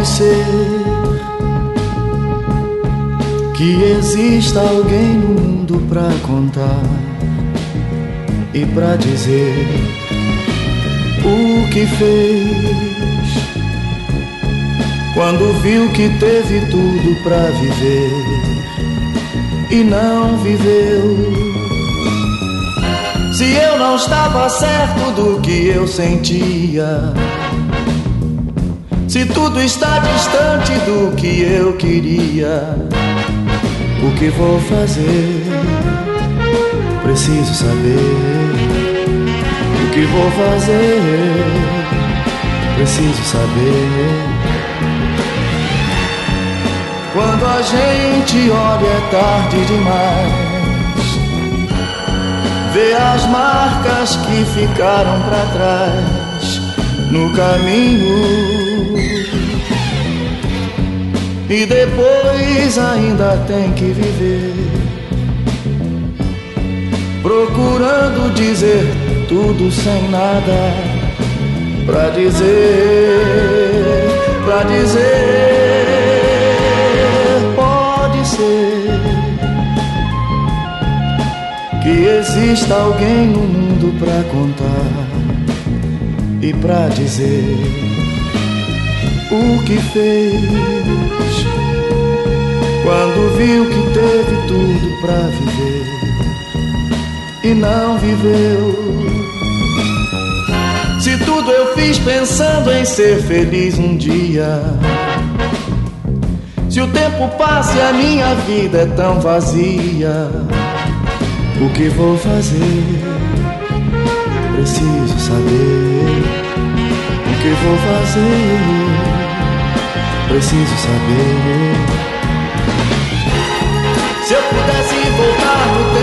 Pode ser que exista alguém no mundo pra contar e pra dizer o que fez quando viu que teve tudo pra viver e não viveu. Se eu não estava certo do que eu sentia, se tudo está distante do que eu queria, o que vou fazer? Preciso saber. O que vou fazer? Preciso saber. Quando a gente olha é tarde demais, vê as marcas que ficaram pra trás no caminho, e depois ainda tem que viver, procurando dizer tudo sem nada pra dizer, pra dizer. Pode ser que exista alguém no mundo pra contar e pra dizer o que fez quando viu que teve tudo pra viver e não viveu. Se tudo eu fiz pensando em ser feliz um dia, se o tempo passa e a minha vida é tão vazia, o que vou fazer? Preciso saber. O que vou fazer? Preciso saber. Se eu pudesse voltar no